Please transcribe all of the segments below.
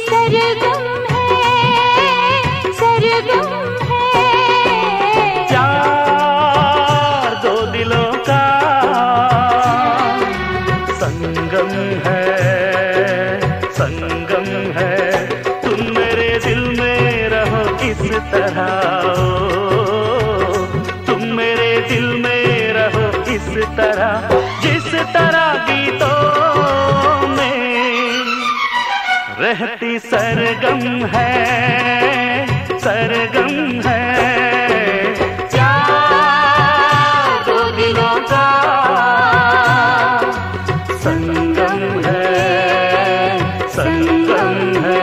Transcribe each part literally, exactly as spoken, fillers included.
सरगम है, सरगम है। प्यार दो दिलों का संगम है, संगम है। तुम मेरे दिल में रहो इस तरह, ओ, तुम मेरे दिल में रहो इस तरह, जिस तरह गीतों में रहती सरगम है, सरगम है। प्यार दो दिलों का संगम है, संगम है।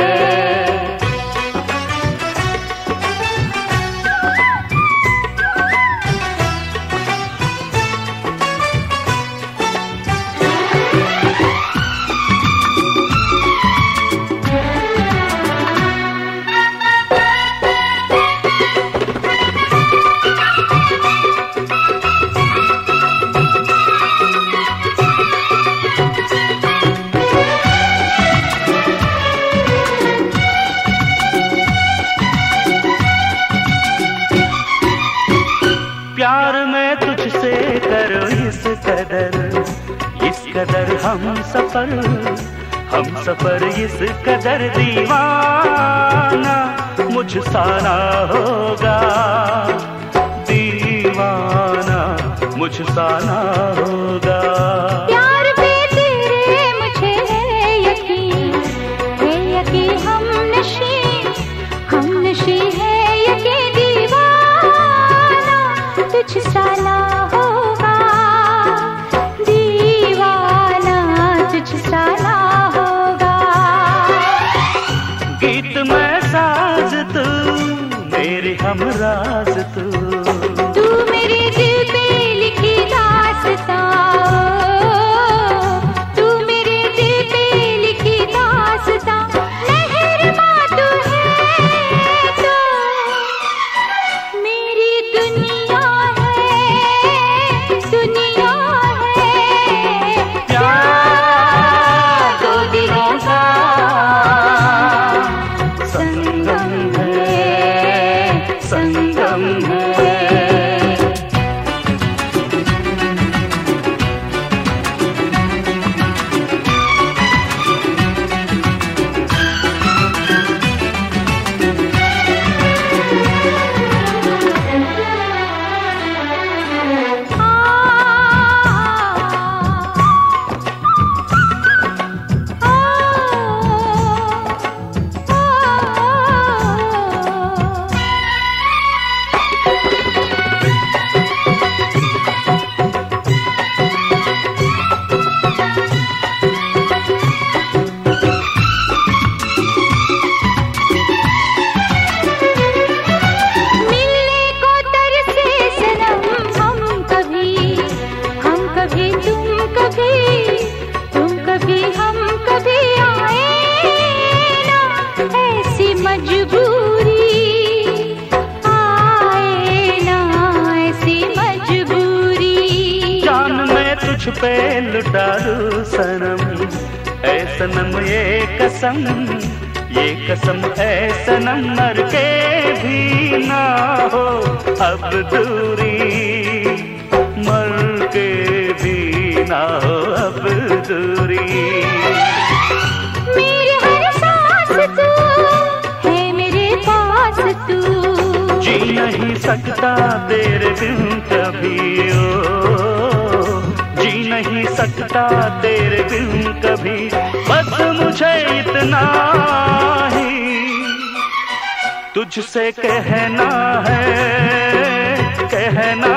प्यार में तुझसे करो इस कदर, इस कदर हम सफर, हम सफर इस कदर दीवाना मुझसा ना होगा, दीवाना मुझसा ना होगा। प्यार पे तेरे मुझे है यकीन, है यकीन हम नशी, हम नशी है यकीन दीवाना तुझसा ना होगा, दीवाना तुझसा ना होगा। गीत में साज तू, मेरी हमराज तू, तू मेरे दिल पे लिखी दास्तां, तू मेरे दिल पे लिखी दास्तां। मेहरबां तू है तो मेरी दुनिया है, दुनिया है। प्यार दो दिलों का संगम है, संगम है। तुझ पे लुटा दूं सनम, ऐ सनम ये कसम, ये कसम है सनम मर के भी ना हो अब दूरी, मर के भी ना हो अब दूरी। मेरे हर सांस तू है, मेरे पास तू, जी नहीं सकता तेरे बिन कभी, ओ जी नहीं सकता तेरे बिन कभी। बस मुझे इतना ही तुझसे कहना है, कहना